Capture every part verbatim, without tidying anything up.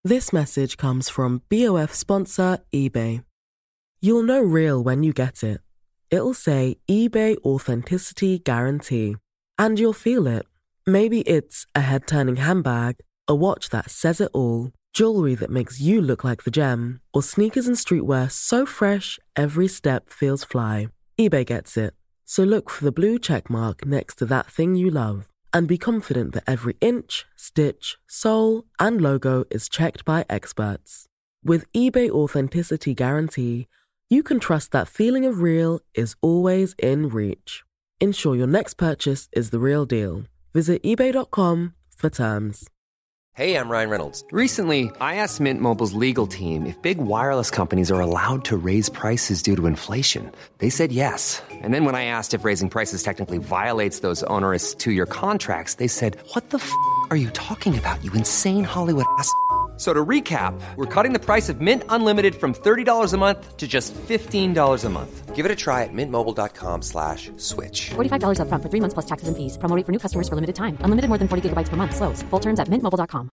This message comes from B O F sponsor eBay. You'll know real when you get it. It'll say eBay Authenticity Guarantee. And you'll feel it. Maybe it's a head-turning handbag, a watch that says it all, jewelry that makes you look like the gem, or sneakers and streetwear so fresh every step feels fly. eBay gets it. So look for the blue check mark next to that thing you love. And be confident that every inch, stitch, sole, and logo is checked by experts. With eBay Authenticity Guarantee, you can trust that feeling of real is always in reach. Ensure your next purchase is the real deal. Visit ebay dot com for terms. Hey, I'm Ryan Reynolds. Recently, I asked Mint Mobile's legal team if big wireless companies are allowed to raise prices due to inflation. They said yes. And then when I asked if raising prices technically violates those onerous two-year contracts, they said, what the f*** are you talking about, you insane Hollywood ass f- So to recap, we're cutting the price of Mint Unlimited from thirty dollars a month to just fifteen dollars a month. Give it a try at mintmobile.com slash switch. forty-five dollars up front for three months plus taxes and fees. Promo rate for new customers for limited time. Unlimited more than forty gigabytes per month. Slows full terms at mint mobile dot com.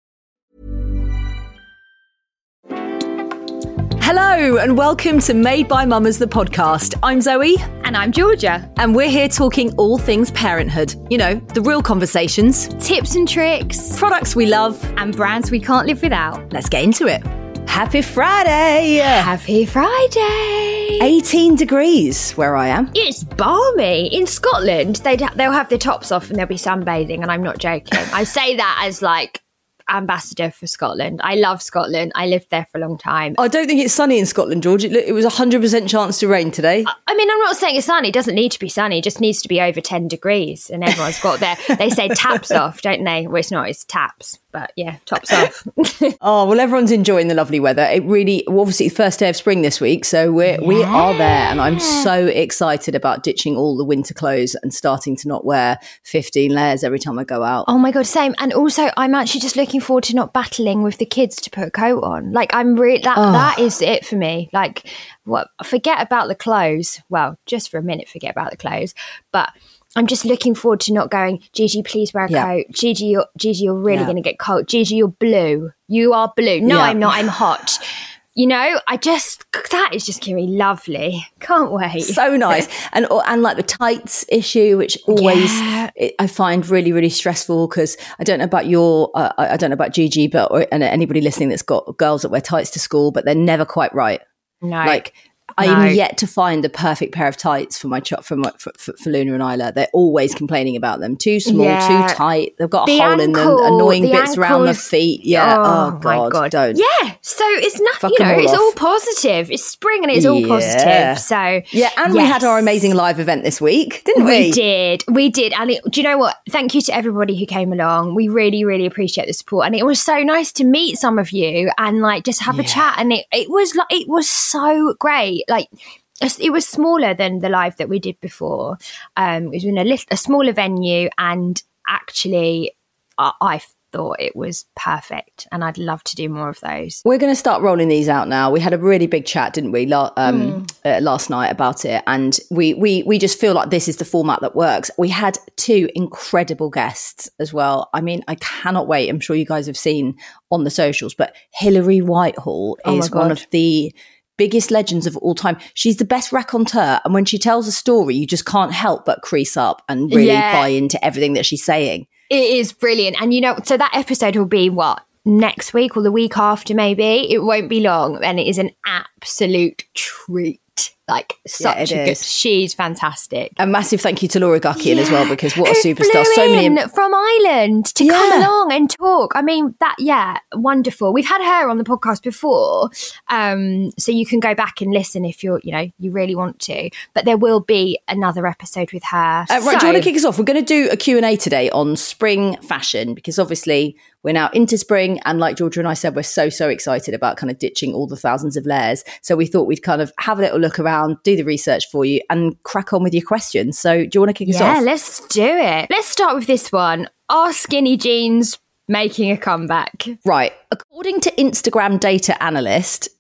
Hello and welcome to Made by Mamas, the podcast. I'm Zoe. And I'm Georgia. And we're here talking all things parenthood. You know, the real conversations. Tips and tricks. Products we love. And brands we can't live without. Let's get into it. Happy Friday. Happy Friday. eighteen degrees where I am. It's balmy. In Scotland, they'd, they'll have their tops off and they'll be sunbathing, and I'm not joking. I say that as like ambassador for Scotland. I love Scotland. I lived there for a long time. I don't think it's sunny in Scotland, George. It, it was a one hundred percent chance to rain today. I, I mean, I'm not saying it's sunny. It doesn't need to be sunny. It just needs to be over ten degrees. And everyone's got their, they say taps off, don't they? Well, it's not, it's taps. But yeah, tops off. Oh, well, everyone's enjoying the lovely weather. It really, well, obviously, the first day of spring this week. So we're, yeah. we are there. And I'm so excited about ditching all the winter clothes and starting to not wear fifteen layers every time I go out. Oh my God, same. And also, I'm actually just looking forward to not battling with the kids to put a coat on. Like, I'm really, that, oh. that is it for me. Like, what? Forget about the clothes. Well, just for a minute, forget about the clothes. But I'm just looking forward to not going, Gigi, please wear a yeah. coat. Gigi, you're, Gigi, you're really yeah. going to get cold. Gigi, you're blue. You are blue. No, yeah. I'm not. I'm hot. You know, I just, that is just going to be lovely. Can't wait. So nice. And and like the tights issue, which always yeah. it, I find really, really stressful, because I don't know about your, uh, I don't know about Gigi, but or, and anybody listening that's got girls that wear tights to school, but they're never quite right. No. Like, I'm no. yet to find the perfect pair of tights for my ch- for, my, for, for, for Luna and Isla. They're always complaining about them. Too small, yeah. too tight. They've got a the hole ankle, in them. Annoying the bits ankles. around the feet. Yeah. Oh, oh God, my God. Don't. Yeah. So it's nothing. Fuck you know, all it's off. all positive. It's spring and it's all yeah. positive. So yeah, and yes. we had our amazing live event this week, didn't we? We did. We did. And it, do you know what? Thank you to everybody who came along. We really, really appreciate the support. And it was so nice to meet some of you and like just have yeah. a chat. And it, it was like it was so great. Like, it was smaller than the live that we did before. Um, it was in a, little, a smaller venue, and actually, I, I thought it was perfect, and I'd love to do more of those. We're going to start rolling these out now. We had a really big chat, didn't we, la- um, mm. uh, last night about it, and we we we just feel like this is the format that works. We had two incredible guests as well. I mean, I cannot wait. I'm sure you guys have seen on the socials, but Hilary Whitehall oh is one of the biggest legends of all time. She's the best raconteur, and when she tells a story, you just can't help but crease up and really yeah. buy into everything that she's saying. It is brilliant. And you know, so that episode will be what, next week or the week after, maybe. It won't be long, and it is an absolute treat. Like, such yeah, a good, is. She's fantastic. A massive thank you to Laura Guckian yeah. as well, because what a Who superstar. Flew So many in from Ireland to yeah. come along and talk. I mean, that, yeah, wonderful. We've had her on the podcast before, um, so you can go back and listen if you're, you know, you really want to. But there will be another episode with her. Uh, right, so, do you want to kick us off? We're going to do a Q and A today on spring fashion, because obviously we're now into spring, and like Georgia and I said, we're so, so excited about kind of ditching all the thousands of layers. So we thought we'd kind of have a little look around, do the research for you, and crack on with your questions. So do you want to kick us yeah, off? Yeah, let's do it. Let's start with this one. Are skinny jeans making a comeback? Right. According to Instagram data analyst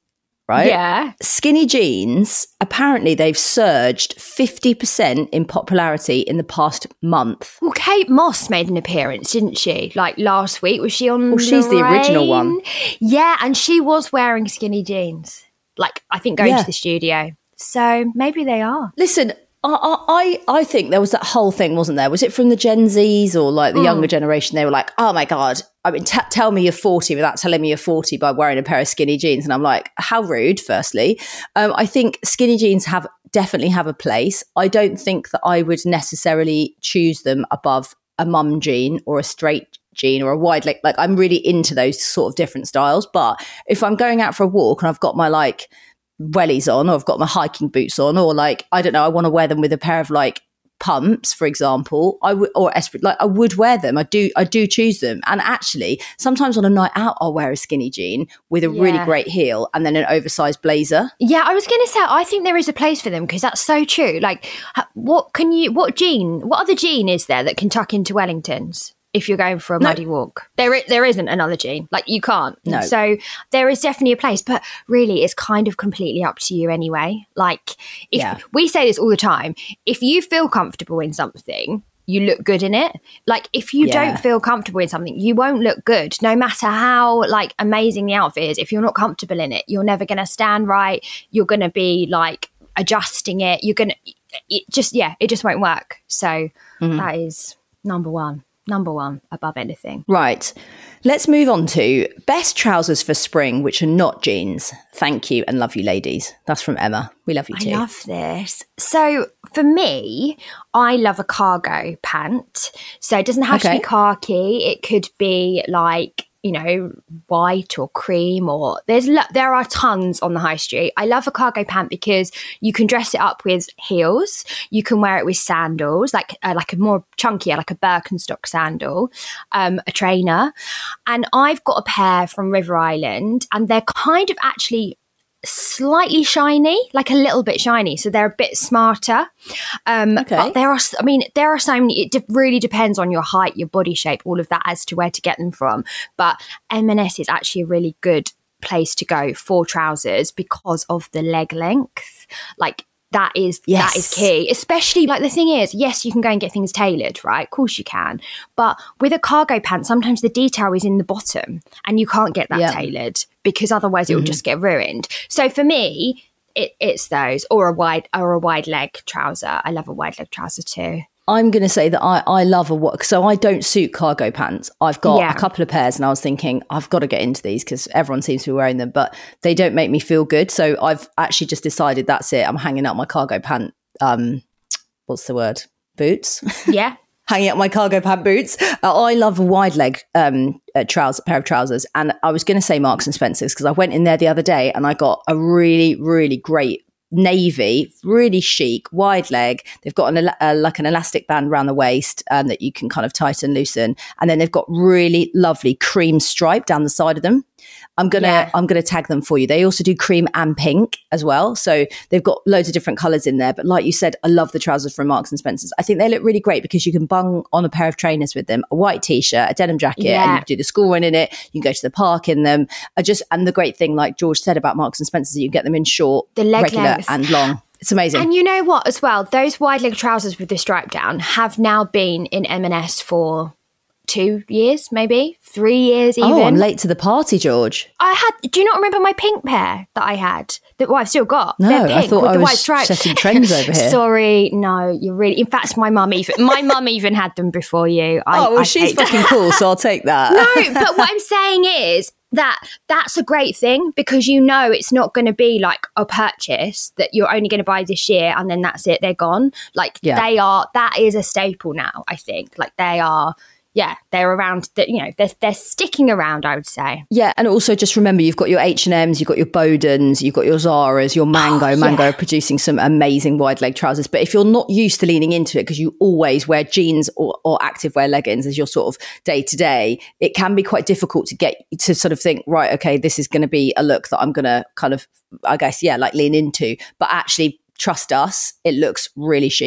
right? Yeah. Skinny jeans, apparently they've surged fifty percent in popularity in the past month. Well, Kate Moss made an appearance, didn't she? Like last week. Was she on Well, she's the original one. Yeah, and she was wearing skinny jeans. Like, I think going Yeah. to the studio. So maybe they are. Listen, I, I I think there was that whole thing, wasn't there? Was it from the Gen Zs or like the mm. younger generation? They were like, oh my God, I mean, t- tell me you're forty without telling me you're forty by wearing a pair of skinny jeans. And I'm like, how rude, firstly. Um, I think skinny jeans have definitely have a place. I don't think that I would necessarily choose them above a mum jean or a straight jean or a wide leg. Like, I'm really into those sort of different styles. But if I'm going out for a walk and I've got my like wellies on, or I've got my hiking boots on, or like, I don't know, I want to wear them with a pair of like pumps, for example, I would, or esprit, like I would wear them. I do, I do choose them. And actually, sometimes on a night out, I'll wear a skinny jean with a yeah. really great heel and then an oversized blazer. Yeah, I was going to say, I think there is a place for them because that's so true. Like, what can you, what jean, what other jean is there that can tuck into Wellingtons? If you're going for a no. muddy walk, there I- there isn't another jean. Like, you can't. No. So there is definitely a place, but really it's kind of completely up to you anyway. Like, if yeah. we say this all the time, if you feel comfortable in something, you look good in it. Like, if you yeah. don't feel comfortable in something, you won't look good. No matter how like amazing the outfit is, if you're not comfortable in it, you're never going to stand right. You're going to be like adjusting it. You're going to, it just, yeah, it just won't work. So mm-hmm. that is number one. Number one above anything. Right. Let's move on to best trousers for spring, which are not jeans. Thank you and love you, ladies. That's from Emma. We love you too. I love this. So for me, I love a cargo pant. So it doesn't have okay. to be khaki. It could be like, you know, white or cream, or there's there are tons on the high street. I love a cargo pant because you can dress it up with heels. You can wear it with sandals, like uh, like a more chunkier, like a Birkenstock sandal, um, a trainer. And I've got a pair from River Island, and they're kind of actually slightly shiny, like a little bit shiny, so they're a bit smarter. Um okay. But there are, I mean, there are so many. It de- really depends on your height, your body shape, all of that as to where to get them from. But M and S is actually a really good place to go for trousers because of the leg length. Like, that is yes. that is key, especially like the thing is, yes, you can go and get things tailored, right? Of course you can. But with a cargo pant, sometimes the detail is in the bottom and you can't get that yeah. tailored because otherwise it will mm-hmm. just get ruined. So for me, it, it's those, or a wide or a wide leg trouser. I love a wide leg trouser too. I'm going to say that I, I love a what, so I don't suit cargo pants. I've got yeah. a couple of pairs and I was thinking I've got to get into these because everyone seems to be wearing them, but they don't make me feel good. So I've actually just decided that's it. I'm hanging out my cargo pant, um, what's the word? Boots? Yeah. Hanging out my cargo pant boots. Uh, I love a wide leg um, a trouser, pair of trousers. And I was going to say Marks and Spencer's because I went in there the other day and I got a really, really great navy, really chic, wide leg. They've got an uh, like an elastic band around the waist um, that you can kind of tighten, loosen, and then they've got really lovely cream stripe down the side of them. I'm gonna yeah. I'm gonna tag them for you. They also do cream and pink as well, so they've got loads of different colours in there. But like you said, I love the trousers from Marks and Spencer's. I think they look really great because you can bung on a pair of trainers with them, a white t-shirt, a denim jacket, yeah. and you can do the school run in it. You can go to the park in them. I just and the great thing, like George said about Marks and Spencer's, you can get them in short, the leg regular, length. and long. It's amazing. And you know what, as well, those wide leg trousers with the stripe down have now been in M and S for two years, maybe three years even. Oh, I'm late to the party, George. I had, do you not remember my pink pair that I had? That well, I've still got. No, They're pink I thought with I the was white stripes. setting trends over here. Sorry, no, you're really, in fact, my mum even, my mum even had them before you. I, oh, well, I she's fucking cool, so I'll take that. No, but what I'm saying is, that that's a great thing because you know it's not going to be like a purchase that you're only going to buy this year and then that's it, they're gone. Like yeah. they are, that is a staple now, I think. Like they are, yeah, they're around, you know, they're, they're sticking around, I would say. Yeah, and also just remember, you've got your H and M's, you've got your Bowdens, you've got your Zara's, your Mango. Oh, yeah. Mango are producing some amazing wide leg trousers. But if you're not used to leaning into it, because you always wear jeans or, or active wear leggings as your sort of day to day, it can be quite difficult to get to sort of think, right, okay, this is going to be a look that I'm going to kind of, I guess, yeah, like lean into. But actually, trust us, it looks really chic.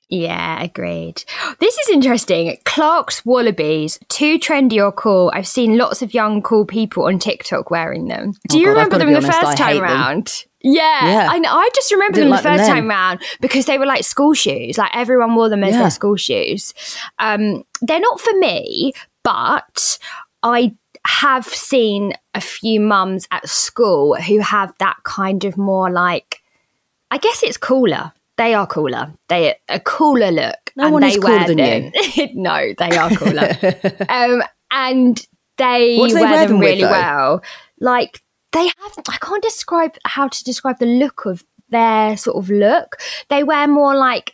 Yeah, agreed. This is interesting. Clark's Wallabies, too trendy or cool. I've seen lots of young, cool people on TikTok wearing them. Do Oh you God, remember them the honest, first I time hate them. round? Yeah, Yeah. I, I just remember Didn't them like the them first then. time round because they were like school shoes. Like everyone wore them as Yeah. their school shoes. Um, they're not for me, but I have seen a few mums at school who have that kind of more like, I guess it's cooler. They are cooler. They are a cooler look. No and one they is cooler wear than them. you. No, they are cooler. um, and they What do they wear, wear them them with, really though? well. Like they have, I can't describe how to describe the look of their sort of look. They wear more like,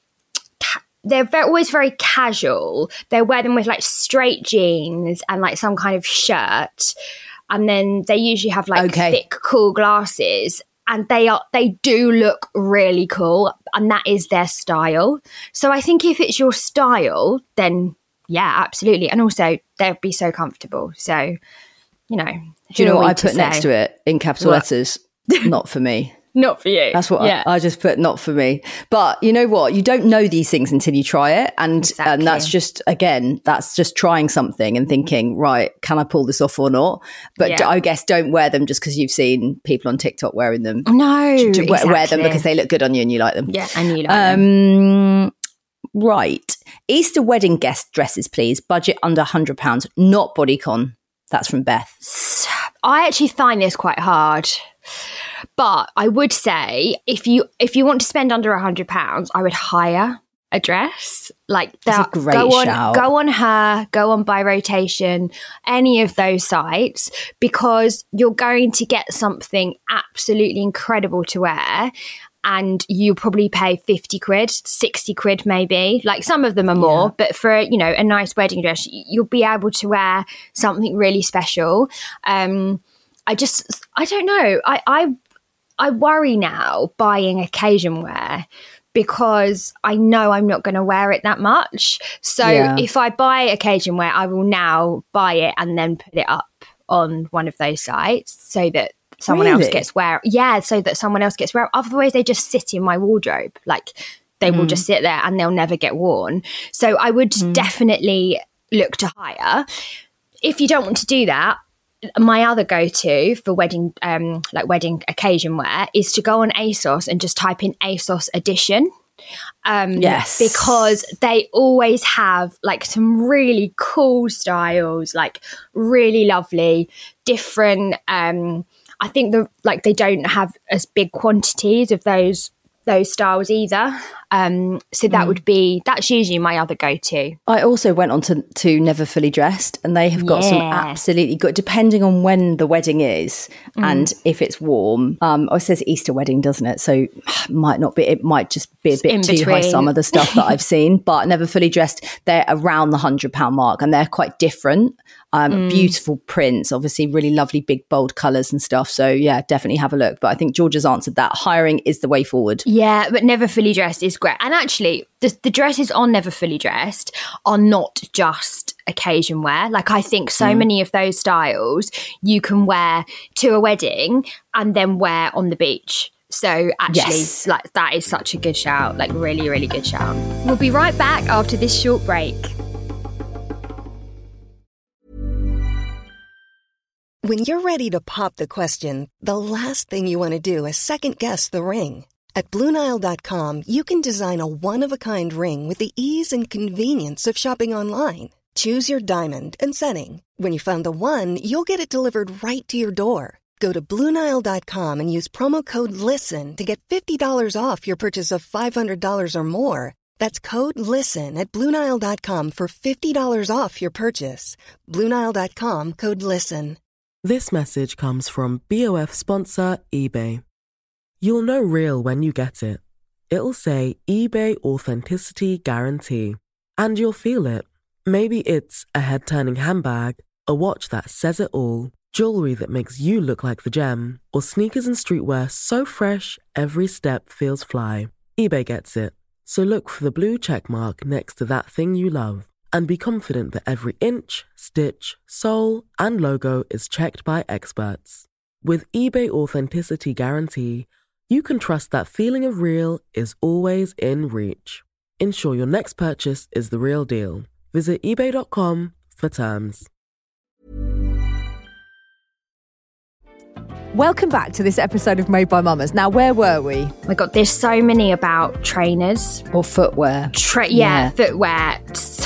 ca- they're very, always very casual. They wear them with like straight jeans and like some kind of shirt. And then they usually have like Okay. thick, cool glasses. And they are they do look really cool, and that is their style. So I think if it's your style, then yeah, absolutely. And also they'd be so comfortable. So, you know, Do you know who are what we I put next say? to it in capital What? letters? Not for me. Not for you. That's what yeah. I, I just put, not for me. But you know what? You don't know these things until you try it. And, Exactly. and that's just, again, that's just trying something and thinking, right, can I pull this off or not? But Yeah. I guess don't wear them just because you've seen people on TikTok wearing them. No, To wear, wear them exactly. because they look good on you and you like them. Yeah, and you like them. Um, right. Easter wedding guest dresses, please. Budget under one hundred pounds, not bodycon. That's from Beth. I actually find this quite hard. But I would say if you if you want to spend under a hundred pounds, I would hire a dress. Like That's a that, great go on, shout. go on her, go on Buy Rotation, any of those sites, because you're going to get something absolutely incredible to wear. And you probably pay fifty quid, sixty quid maybe. Like some of them are more, Yeah. but for, you know, a nice wedding dress, you'll be able to wear something really special. Um, I just, I don't know. I, I, I worry now buying occasion wear because I know I'm not going to wear it that much. So Yeah. if I buy occasion wear, I will now buy it and then put it up on one of those sites so that someone else Really? gets wear. Yeah, so that someone else gets wear. Otherwise, they just sit in my wardrobe. Like they will just sit there and they'll never get worn. So I would definitely look to hire. If you don't want to do that, my other go-to for wedding, um, like wedding occasion wear, is to go on ASOS and just type in ASOS edition. Um, Yes. because they always have like some really cool styles, like really lovely, different. Um, I think the like they don't have as big quantities of those those styles either. Um, so that would be that's usually my other go-to. I also went on to, to Never Fully Dressed, and they have got some Yeah. absolutely good, depending on when the wedding is and if it's warm. Um, oh, it says Easter wedding, doesn't it? So might not be, it might just be a bit in too high, between. some of the stuff that I've seen. But Never Fully Dressed, they're around the one hundred pound mark and they're quite different. Um, Beautiful prints, obviously really lovely big bold colours and stuff. So yeah, definitely have a look. But I think Georgia's answered that. Hiring is the way forward. Yeah, but Never Fully Dressed is great. And actually, the, the dresses on Never Fully Dressed are not just occasion wear. Like, I think so many of those styles you can wear to a wedding and then wear on the beach. So actually, Yes. like that is such a good shout. Like, really, really good shout. We'll be right back after this short break. When you're ready to pop the question, the last thing you want to do is second-guess the ring. At Blue Nile dot com, you can design a one-of-a-kind ring with the ease and convenience of shopping online. Choose your diamond and setting. When you find the one, you'll get it delivered right to your door. Go to Blue Nile dot com and use promo code LISTEN to get fifty dollars off your purchase of five hundred dollars or more. That's code LISTEN at Blue Nile dot com for fifty dollars off your purchase. Blue Nile dot com, code LISTEN. This message comes from B O F sponsor eBay. You'll know real when you get it. It'll say eBay Authenticity Guarantee. And you'll feel it. Maybe it's a head-turning handbag, a watch that says it all, jewelry that makes you look like the gem, or sneakers and streetwear so fresh every step feels fly. eBay gets it. So look for the blue check mark next to that thing you love. And be confident that every inch, stitch, sole, and logo is checked by experts. With eBay Authenticity Guarantee, you can trust that feeling of real is always in reach. Ensure your next purchase is the real deal. Visit ebay dot com for terms. Welcome back to this episode of Made by Mamas. Now, where were we? Oh my God, there's so many about trainers. Or footwear. Tra- yeah, yeah, footwear.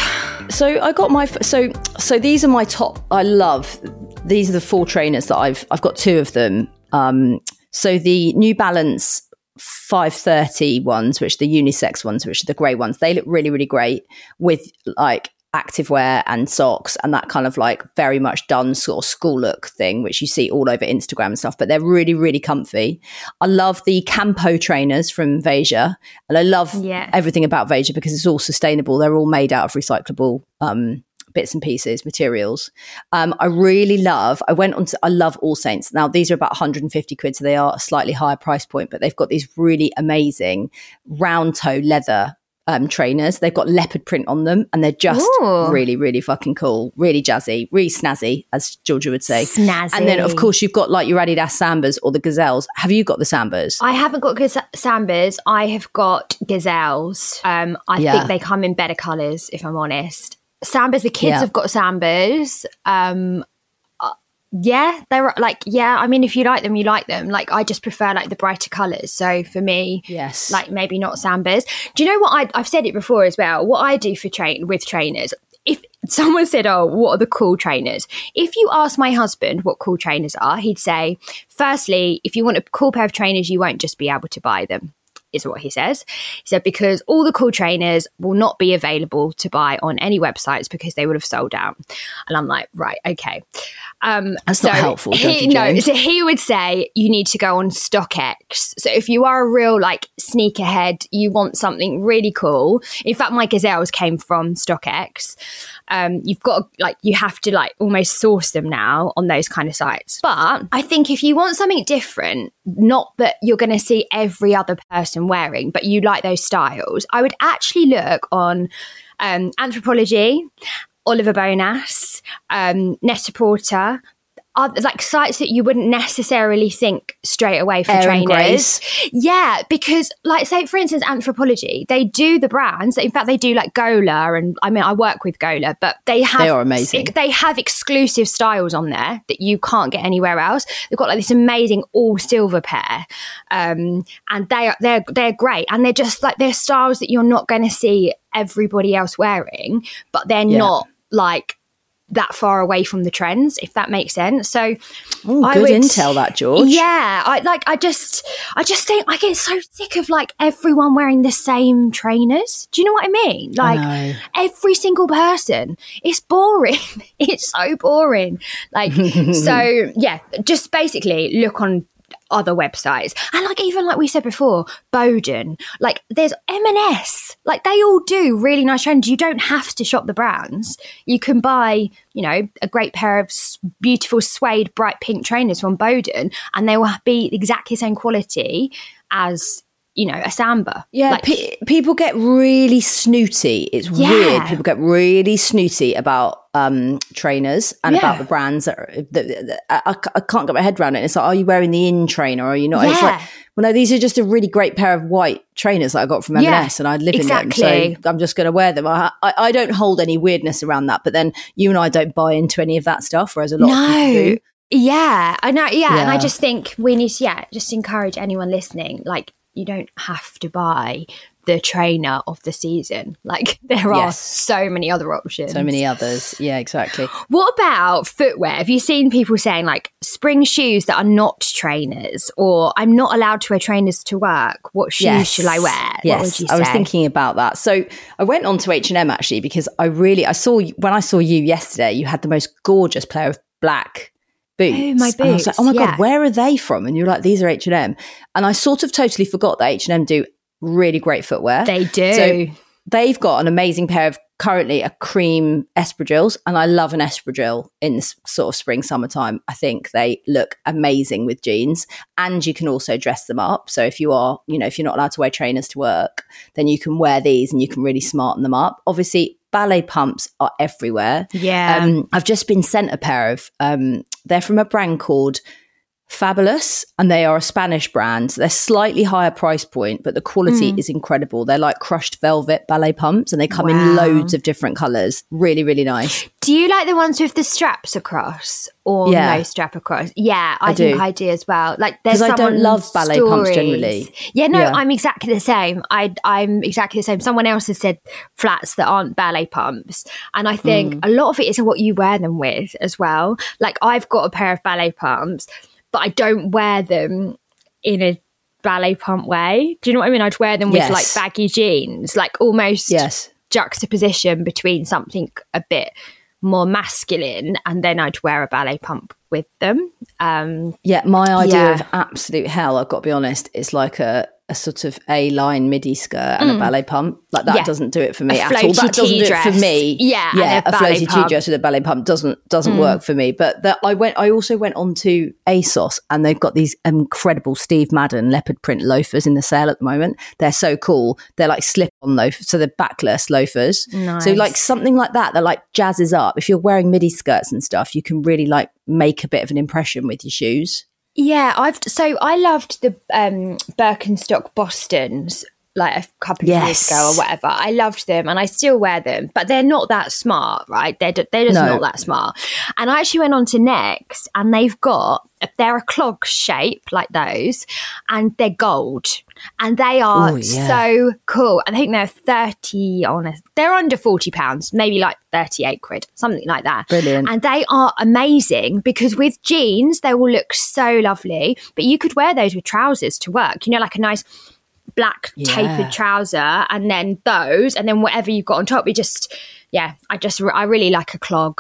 So I got my, so so these are my top, I love, these are the four trainers that I've, I've got two of them. Um, so the New Balance five thirty ones, which are the unisex ones, which are the grey ones, they look really, really great with like activewear and socks and that kind of like very much done sort of school look thing, which you see all over Instagram and stuff, but they're really, really comfy. I love the Campo trainers from Veja, and I love yeah. everything about Veja because it's all sustainable. They're all made out of recyclable um, bits and pieces, materials. Um, I really love, I went on to, I love All Saints. Now, these are about one hundred fifty quid, so they are a slightly higher price point, but they've got these really amazing round toe leather Um, trainers. They've got leopard print on them and they're just Ooh. really, really fucking cool. Really jazzy, really snazzy, as Georgia would say. Snazzy. And then, of course, you've got like your Adidas Sambas or the Gazelles. Have you got the Sambas? I haven't got gaz- Sambas. I have got Gazelles. Um, I yeah. think they come in better colours, if I'm honest. Sambas, the kids yeah. have got Sambas. Um, Yeah, they're like, yeah, I mean, if you like them, you like them. Like, I just prefer like the brighter colours. So for me, yes, like maybe not Sambas. Do you know what? I, I've said it before as well. What I do for train with trainers, if someone said, oh, what are the cool trainers? If you ask my husband what cool trainers are, he'd say, firstly, if you want a cool pair of trainers, you won't just be able to buy them. Is what he says. He said, because all the cool trainers will not be available to buy on any websites because they would have sold out. And I'm like, right, okay. Um, That's so not helpful. He, no, so he would say you need to go on StockX. So if you are a real like sneakerhead, you want something really cool. In fact, my Gazelles came from StockX. Um, you've got to, like, you have to like almost source them now on those kind of sites. But I think if you want something different, not that you're going to see every other person wearing, but you like those styles, I would actually look on um, Anthropologie, Oliver Bonas, um, Net-a-Porter, are like sites that you wouldn't necessarily think straight away for Aaron trainers. Grace. Yeah, because like say for instance Anthropologie, they do the brands. In fact, they do like Gola, and I mean I work with Gola, but they have they are amazing. They have exclusive styles on there that you can't get anywhere else. They've got like this amazing all silver pair, um, and they are they're they're great, and they're just like they're styles that you're not going to see everybody else wearing, but they're yeah. not like that far away from the trends, if that makes sense. So Ooh, I good would, intel that, George. Yeah, I like I just I just think I get so sick of like everyone wearing the same trainers. Do you know what I mean? Like I every single person. It's boring. It's so boring. Like so yeah, just basically look on other websites, and like even like we said before, Boden, like there's M and S, like they all do really nice trainers. You don't have to shop the brands. You can buy, you know, a great pair of beautiful suede bright pink trainers from Boden, and they will be exactly the same quality as, you know, a Samba. Yeah, like, pe- people get really snooty. It's Yeah. weird. People get really snooty about um, trainers and Yeah. about the brands. That, are, that, that I, I can't get my head around it. It's like, are you wearing the in trainer or are you not? And It's Yeah. like, well, no, these are just a really great pair of white trainers that I got from M and S, Yeah, and I live exactly. in them, so I'm just going to wear them. I, I, I don't hold any weirdness around that, but then you and I don't buy into any of that stuff, whereas a lot of people No. do. Yeah, I know. Yeah, and I Yeah. just think we need to, yeah, just encourage anyone listening. Like, you don't have to buy the trainer of the season. Like, there are Yes. so many other options. So many others. Yeah, exactly. What about footwear? Have you seen people saying like spring shoes that are not trainers, or I'm not allowed to wear trainers to work? What shoes Yes. should I wear? Yes, What would you say? I was thinking about that. So I went on to H and M actually because I really, I saw, when I saw you yesterday, you had the most gorgeous pair of black boots. Oh, my And I was like, boots, oh my yeah. God, where are they from? And you're like, these are H and M. And I sort of totally forgot that H and M do really great footwear. They do. So they've got an amazing pair of currently a cream espadrilles, and I love an espadrille in this sort of spring summertime. I think they look amazing with jeans, and you can also dress them up. So if you are, you know, if you're not allowed to wear trainers to work, then you can wear these and you can really smarten them up. Obviously, ballet pumps are everywhere. Yeah. Um, I've just been sent a pair of, um, they're from a brand called fabulous, and they are a Spanish brand. They're slightly higher price point, but the quality mm. is incredible. They're like crushed velvet ballet pumps, and they come wow. in loads of different colours. Really, really nice. Do you like the ones with the straps across or yeah. no strap across? Yeah, I, I think do. I do as well. Like, there's because I don't love ballet stories. pumps generally. Yeah, no, yeah. I'm exactly the same. I, I'm exactly the same. Someone else has said flats that aren't ballet pumps, and I think mm. a lot of it is what you wear them with as well. Like, I've got a pair of ballet pumps, but I don't wear them in a ballet pump way. Do you know what I mean? I'd wear them with yes. like baggy jeans, like almost yes. juxtaposition between something a bit more masculine, and then I'd wear a ballet pump with them. Um, yeah, my idea yeah. of absolute hell, I've got to be honest, is like a, a sort of A-line midi skirt and mm. a ballet pump. Like that yeah. doesn't do it for me a at all. That doesn't do it for me. Yeah, yeah, a, a floaty tea dress with a ballet pump doesn't doesn't mm. work for me. But the, I went. I also went on to ASOS, and they've got these incredible Steve Madden leopard print loafers in the sale at the moment. They're so cool. They're like slip-on loafers, so they're backless loafers. Nice. So like something like that, that like jazzes up. If you're wearing midi skirts and stuff, you can really like make a bit of an impression with your shoes. Yeah, I've so I loved the um, Birkenstock Bostons like a couple of yes. years ago or whatever. I loved them, and I still wear them, but they're not that smart, right? They're they're just no. not that smart. And I actually went on to Next, and they've got they're a clog shape like those, and they're gold, and they are Ooh, yeah. so cool. And I think they're thirty on a, they're under forty pounds, maybe like thirty-eight quid, something like that. Brilliant. And they are amazing because with jeans they will look so lovely, but you could wear those with trousers to work, you know, like a nice black yeah. tapered trouser, and then those, and then whatever you've got on top. You just, yeah, I just, I really like a clog.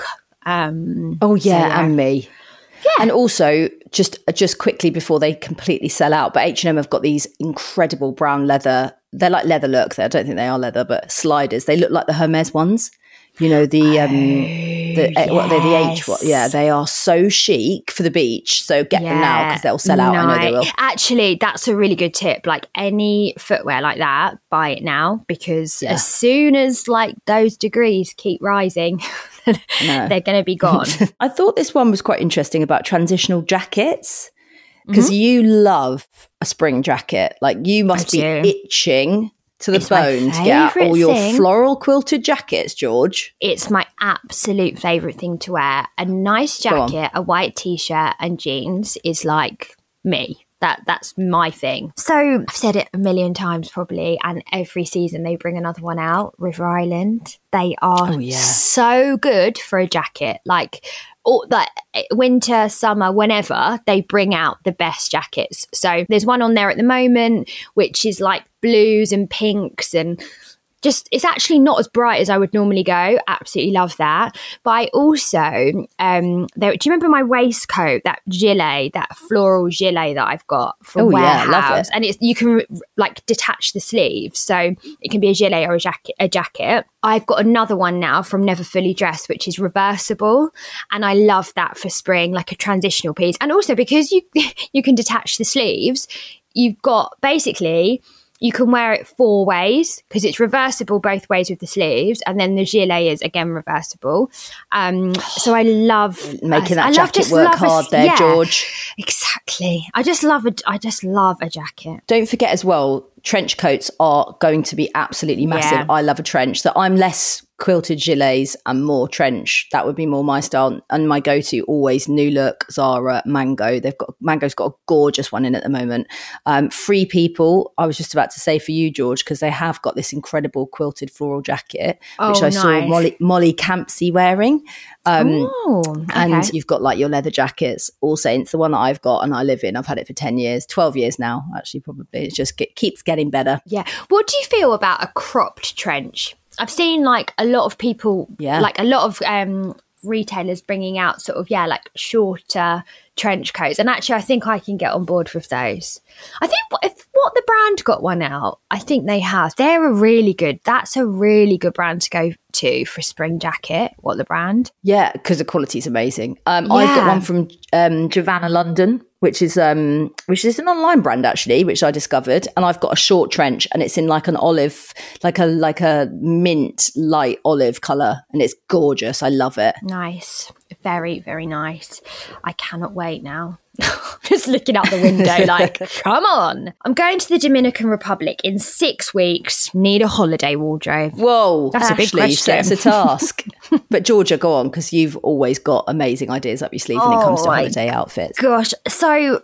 Um, oh yeah, so, yeah. and me. Yeah. And also, just just quickly before they completely sell out, but H and M have got these incredible brown leather. They're like leather look. I don't think they are leather, but sliders. They look like the Hermes ones. You know, the um, the yes. what they're the H what? Yeah, they are so chic for the beach. So get yeah. them now because they'll sell out. Nice. I know they will. Actually, that's a really good tip. Like any footwear like that, buy it now, because yeah. as soon as like those degrees keep rising, no. they're going to be gone. I thought this one was quite interesting about transitional jackets, because mm-hmm. you love a spring jacket. Like you must I be do. itching to the it's bone to get out all your thing. floral quilted jackets, George. It's my absolute favourite thing to wear. A nice jacket, a white t-shirt and jeans is like me. That That's my thing. So I've said it a million times probably, and every season they bring another one out, River Island. They are oh, yeah. so good for a jacket. Like all that winter, summer, whenever, they bring out the best jackets. So there's one on there at the moment, which is like blues and pinks, and just, it's actually not as bright as I would normally go. Absolutely love that. But I also, um, there, do you remember my waistcoat, that gilet, that floral gilet that I've got from oh, Warehouse? Yeah, love it. And it's, you can like detach the sleeves. So it can be a gilet or a jacket, a jacket. I've got another one now from Never Fully Dressed, which is reversible. And I love that for spring, like a transitional piece. And also because you you can detach the sleeves, you've got basically... you can wear it four ways because it's reversible both ways with the sleeves, and then the gilet is again reversible. Um, so I love making that I jacket love, work love hard a, there, yeah, George. Exactly. I just love a. I just love a jacket. Don't forget as well, trench coats are going to be absolutely massive. Yeah. I love a trench. So I'm less quilted gilets and more trench. That would be more my style. And my go-to always New Look, Zara, Mango. They've got Mango's got a gorgeous one in at the moment. Um, Free People, I was just about to say for you, George, because they have got this incredible quilted floral jacket, oh, which I nice. saw Molly, Molly Campsey wearing. Um, Ooh, okay. And you've got like your leather jackets, All Saints, the one that I've got and I live in. I've had it for ten years, twelve years now, actually, probably. It just get, keeps getting better. Yeah. What do you feel about a cropped trench? I've seen like a lot of people, yeah. like a lot of um, retailers bringing out sort of, yeah, like shorter trench coats. And actually, I think I can get on board with those. I think if what the brand got one out, I think they have. They're a really good, that's a really good brand to go to for a spring jacket. What the brand? Yeah, because the quality is amazing. Um, yeah. I've got one from um, Giovanna London, which is um, which is an online brand actually, which I discovered. And I've got a short trench, and it's in like an olive, like a like a mint light olive colour, and it's gorgeous. I love it. Nice, very very nice. I cannot wait now. just looking out the window like, come on. I'm going to the Dominican Republic in six weeks. Need a holiday wardrobe. Whoa, That's Ashley, a big question. That's a task. But Georgia, go on, because you've always got amazing ideas up your sleeve when it comes to Oh, my holiday outfits. Gosh, so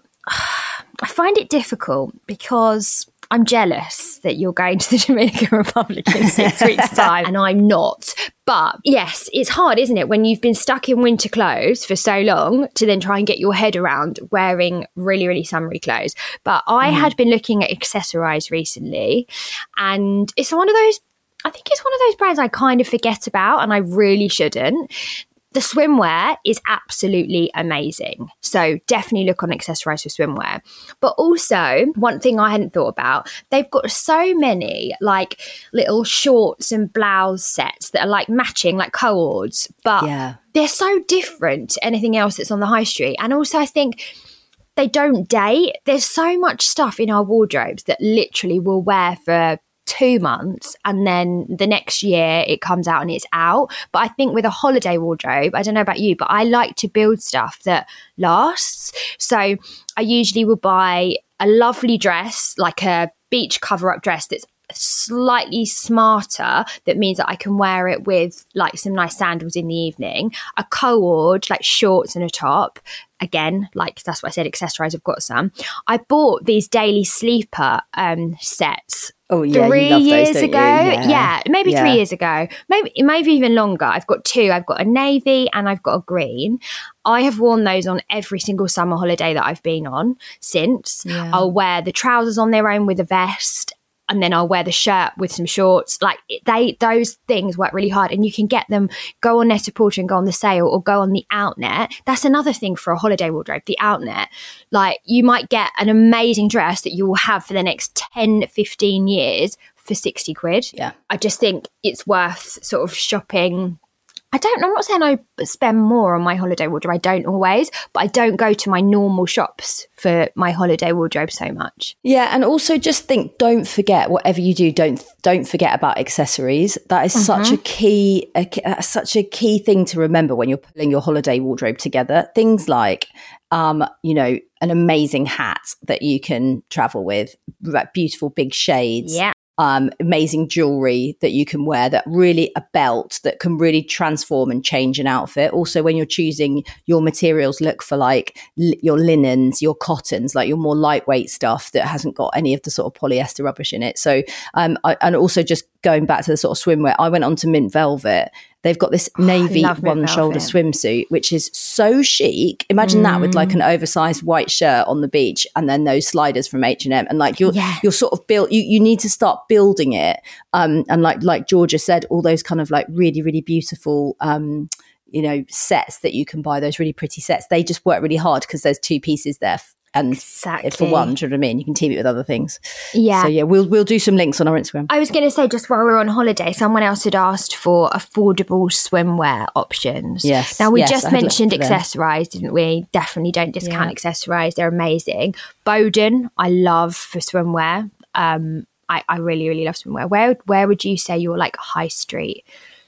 I find it difficult because I'm jealous that you're going to the Dominican Republic in six weeks' time and I'm not. But yes, it's hard, isn't it, when you've been stuck in winter clothes for so long to then try and get your head around wearing really, really summery clothes. But I mm. had been looking at Accessorize recently, and it's one of those, I think it's one of those brands I kind of forget about, and I really shouldn't. The swimwear is absolutely amazing. So definitely look on Accessorize for swimwear. But also, one thing I hadn't thought about, they've got so many like little shorts and blouse sets that are like matching, like co-ords. But yeah. they're so different to anything else that's on the high street. And also I think they don't date. There's so much stuff in our wardrobes that literally we'll wear for two months and then the next year it comes out and it's out. But I think with a holiday wardrobe, I don't know about you, but I like to build stuff that lasts. So I usually will buy a lovely dress, like a beach cover-up dress that's slightly smarter, that means that I can wear it with like some nice sandals in the evening, a co-ord, like shorts and a top. Again, like that's what I said, Accessorize, I've got some. I bought these daily sleeper um, sets Oh yeah, three you love years those, don't ago. you? Yeah. yeah, maybe yeah. three years ago. Maybe maybe even longer. I've got two. I've got a navy and I've got a green. I have worn those on every single summer holiday that I've been on since. Yeah. I'll wear the trousers on their own with a vest, and then I'll wear the shirt with some shorts. Like they, those things work really hard, and you can get them, go on Net-a-Porter and go on the sale, or go on the Outnet. That's another thing for a holiday wardrobe, the Outnet. Like you might get an amazing dress that you will have for the next ten, fifteen years for sixty quid. Yeah. I just think it's worth sort of shopping. I don't, I'm not saying I spend more on my holiday wardrobe. I don't always, but I don't go to my normal shops for my holiday wardrobe so much. Yeah. And also just think, don't forget, whatever you do, don't, don't forget about accessories. That is mm-hmm. such a key, a, uh, such a key thing to remember when you're pulling your holiday wardrobe together. Things like, um, you know, an amazing hat that you can travel with, beautiful big shades. Yeah. Um, amazing jewelry that you can wear, that really a belt that can really transform and change an outfit. Also, when you're choosing your materials, look for like li- your linens, your cottons, like your more lightweight stuff that hasn't got any of the sort of polyester rubbish in it. So, um, I, and also just going back to the sort of swimwear, I went on to Mint Velvet. They've got this navy oh, one shoulder swimsuit, which is so chic. Imagine mm. that with like an oversized white shirt on the beach, and then those sliders from H and M. And like you're, yeah. you're sort of built, you, you need to start building it. Um, and like, like Georgia said, all those kind of like really, really beautiful, um, you know, sets that you can buy, those really pretty sets. They just work really hard because there's two pieces there. And exactly. for one, do you know what I mean? You can team it with other things. Yeah. So yeah, we'll we'll do some links on our Instagram. I was going to say, just while we were on holiday, someone else had asked for affordable swimwear options. Yes. Now we yes, just mentioned Accessorize, didn't we? Definitely don't discount yeah. Accessorize. They're amazing. Boden, I love for swimwear. Um, I, I really, really love swimwear. Where where would you say your like high street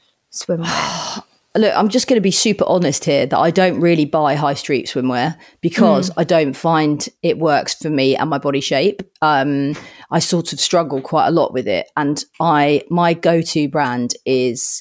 swimwear? Look, I'm just going to be super honest here that I don't really buy high street swimwear because mm. I don't find it works for me and my body shape. Um, I sort of struggle quite a lot with it. And I my go-to brand is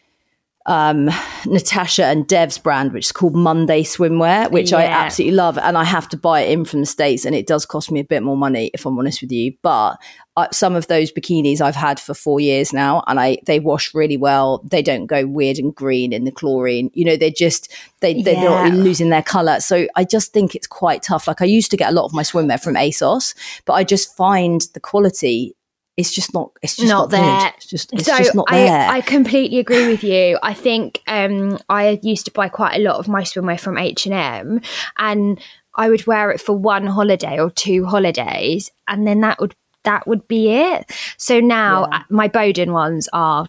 um, Natasha and Dev's brand, which is called Monday Swimwear, which yeah. I absolutely love. And I have to buy it in from the States, and it does cost me a bit more money, if I'm honest with you. But uh, some of those bikinis I've had for four years now, and I they wash really well. They don't go weird and green in the chlorine. You know, they're just, they, they're yeah. not losing their colour. So I just think it's quite tough. Like I used to get a lot of my swimwear from ASOS, but I just find the quality It's just not. It's just not, not there. Good. It's just. It's so just not there. I, I completely agree with you. I think um, I used to buy quite a lot of my swimwear from H and M, and I would wear it for one holiday or two holidays, and then that would that would be it. So now Yeah. my Boden ones are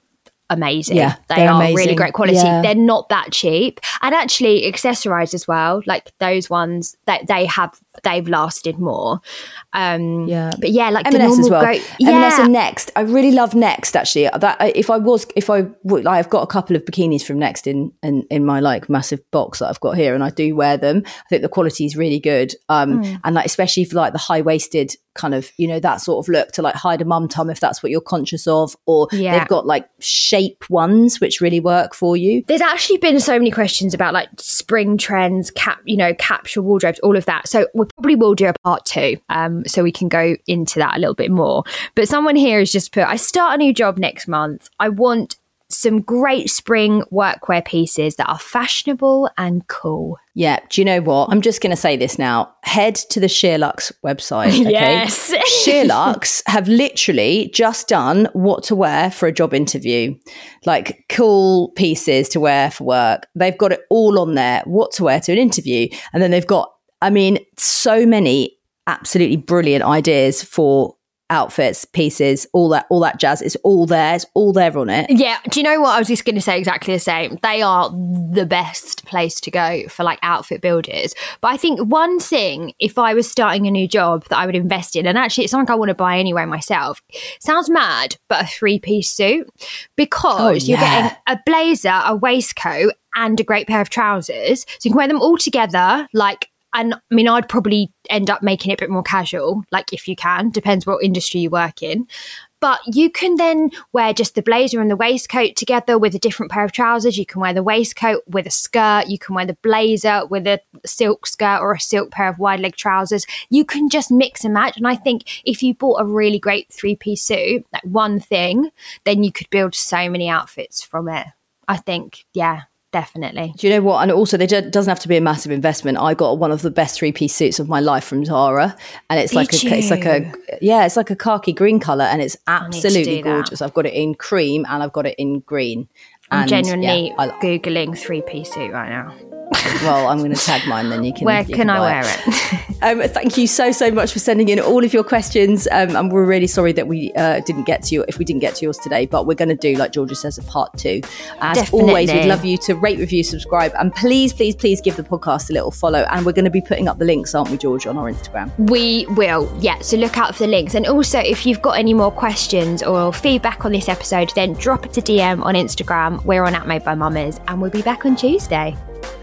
amazing. Yeah, they they're are amazing. really great quality. Yeah. They're not that cheap, and actually accessorized as well. Like those ones that they have, they've lasted more. Um, Yeah, but yeah, like M the and S normal as well. go- M and S yeah. and Next. I really love Next actually. That if I was, if I would, like, I've got a couple of bikinis from Next in, in in my like massive box that I've got here, and I do wear them. I think the quality is really good, um, Mm. and like especially for like the high waisted kind of, you know, that sort of look to like hide a mum tum if that's what you're conscious of, or Yeah. they've got like shape ones which really work for you. There's actually been so many questions about like spring trends, cap, you know, capsule wardrobes, all of that. So we probably will do a part two, um, so we can go into that a little bit more. But someone here has just put, I start a new job next month. I want some great spring workwear pieces that are fashionable and cool. Yeah. Do you know what? I'm just going to say this now. Head to the Sheerluxe website. Okay? Yes. Sheerluxe have literally just done what to wear for a job interview, like cool pieces to wear for work. They've got it all on there, what to wear to an interview. And then they've got, I mean, so many absolutely brilliant ideas for outfits, pieces, all that, all that jazz. It's all there. It's all there on it. Yeah. Do you know what? I was just going to say exactly the same. They are the best place to go for like outfit builders. But I think one thing, if I was starting a new job that I would invest in, and actually it's something I want to buy anyway myself, sounds mad, but a three-piece suit, because Oh, you're yeah. getting a blazer, a waistcoat, and a great pair of trousers. So you can wear them all together, like, and I mean, I'd probably end up making it a bit more casual, like if you can, depends what industry you work in. But you can then wear just the blazer and the waistcoat together with a different pair of trousers. You can wear the waistcoat with a skirt. You can wear the blazer with a silk skirt or a silk pair of wide leg trousers. You can just mix and match. And I think if you bought a really great three-piece suit, like one thing, then you could build so many outfits from it. I think, yeah. Definitely. Do you know what? And also, there do- doesn't have to be a massive investment. I got one of the best three-piece suits of my life from Zara, and it's Did like a, it's like a, yeah, it's like a khaki green color, and it's absolutely do that. gorgeous. I've got it in cream and I've got it in green. I'm And, genuinely yeah, I- Googling three-piece suit right now. well, I'm going to tag mine, then you can. Where you can I buy wear it? Um, thank you so, so much for sending in all of your questions. Um, and we're really sorry that we uh, didn't get to you, if we didn't get to yours today, but we're going to do, like Georgia says, a part two. As Definitely. always, we'd love you to rate, review, subscribe, and please, please, please give the podcast a little follow. And we're going to be putting up the links, aren't we, Georgia, on our Instagram? We will, yeah. So look out for the links. And also, if you've got any more questions or feedback on this episode, then drop it a D M on Instagram. We're on at Made by Mamas, and we'll be back on Tuesday.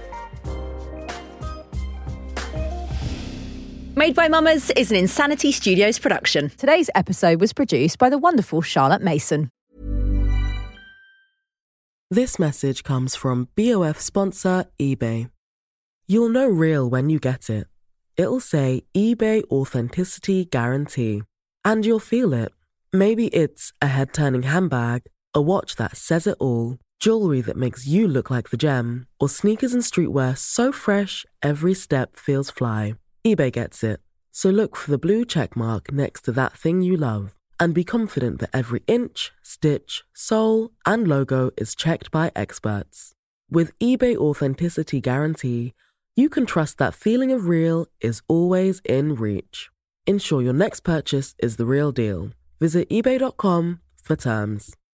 Made by Mamas is an Insanity Studios production. Today's episode was produced by the wonderful Charlotte Mason. This message comes from B O F sponsor eBay. You'll know real when you get it. It'll say eBay Authenticity Guarantee. And you'll feel it. Maybe it's a head-turning handbag, a watch that says it all, jewelry that makes you look like the gem, or sneakers and streetwear so fresh every step feels fly. eBay gets it. So look for the blue check mark next to that thing you love and be confident that every inch, stitch, sole, and logo is checked by experts. With eBay Authenticity Guarantee, you can trust that feeling of real is always in reach. Ensure your next purchase is the real deal. Visit ebay dot com for terms.